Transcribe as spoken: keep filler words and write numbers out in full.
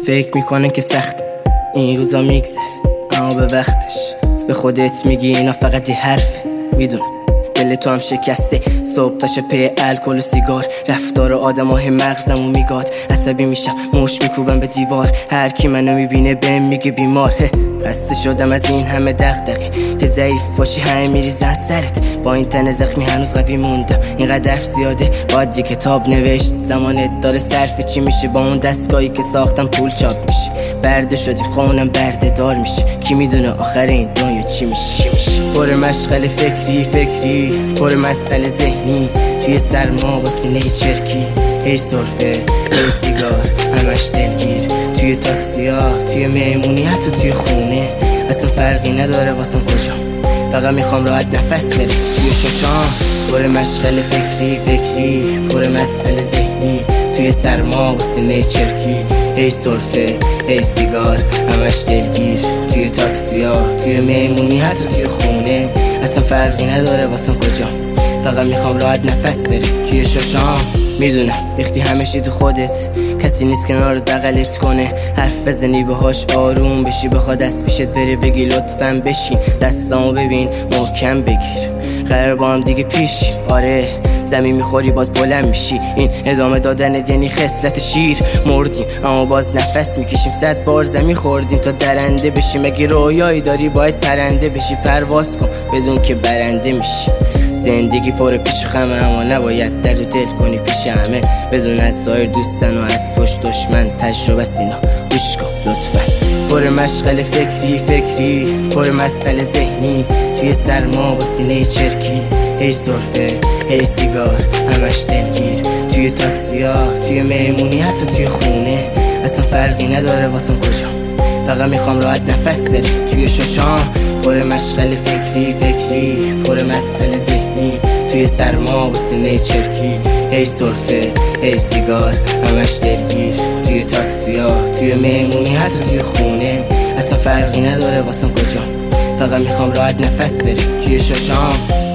فکر میکنن که سخت این روزا میگذره، اما به وقتش به خودت میگی اینا فقط یه حرفه. میدونم دل تو هم شکسته، صبح تاشه پی الکل و سیگار، رفتار آدم های مغزمو میگاد. عصبی میشم مش میکوبم به دیوار، هر کی منو میبینه بهم میگه بیمار. خسته شدم از این همه دغدغه که ضعیف باشی همه میریزن سرت. با این تن زخمی هنوز قوی موندم، اینقدر حرف زیاده باید یه کتاب نوشت. زمانت داره صرف چی میشه با اون دستگاهی که ساختم پول چاپ میشه. برده شدیم خونم برده دار میشه، کی میدونه آخر این دنیا چی میشه. پر مشغله فکری فکری پر مسئله ذهنی، توی سرما با سینه چرکی. هی سرفه هی سیگار همش دلگیر، توی تاکسی ها توی مهمونی حتی توی خونه. اصلا فرقی نداره واسم کجام، فقط میخوام راحت نفس بره توی ششام. پر مشغله فکری فکری پر مسئله ذهنی، توی سرما با سینه چرکی. هی سرفه هی سیگار همش دلگیر، توی تاکسی ها توی مهمونی حتی توی خونه. اصلا فرقی نداره واسم کجام، فقط میخوام راحت نفس بره توی ششام. میدونم ریختی همشی تو خودت، کسی نیست کنارت بغلت کنه. حرف بزنی باهاش آروم بشی، بخواد دست پیشت بره بگی لطفاً بشین. دستامو ببین محکم بگیر، قرار با هم دیگه پیش. آره زمین میخوری باز بلند میشی، این ادامه دادن یعنی خصلت شیر. مردیم اما باز نفس میکشیم، صد بار زمین خوردیم تا درنده بشیم. اگه رویایی داری باید پرنده بشی، پرواز کن بدون که برنده میشی. زندگی پر پیش خمه اما نباید در و دل کنی پیش همه. بدون از ظاهر دوستن و از پشت دشمن، تجربه سینا گوش کن لطفا. پر مشغله فکری فکری پر مسئله ذهنی، توی سرما با سینه چرکی. هی سرفه هی سیگار همش دلگیر، توی تاکسی ها توی مهمونی حتی توی خونه. اصلا فرقی نداره واسم کجام، فقط میخوام راحت نفس بره توی ششام. پر مشغله فکری فکری پر مسئله ذهنی، توی سرما با سینه چرکی. هی سرفه هی سیگار همش دلگیر، توی تاکسی ها توی مهمونی حتی توی خونه. اصلا فرقی نداره واسم کجام، فقط میخوام راحت نفس بره توی ششام.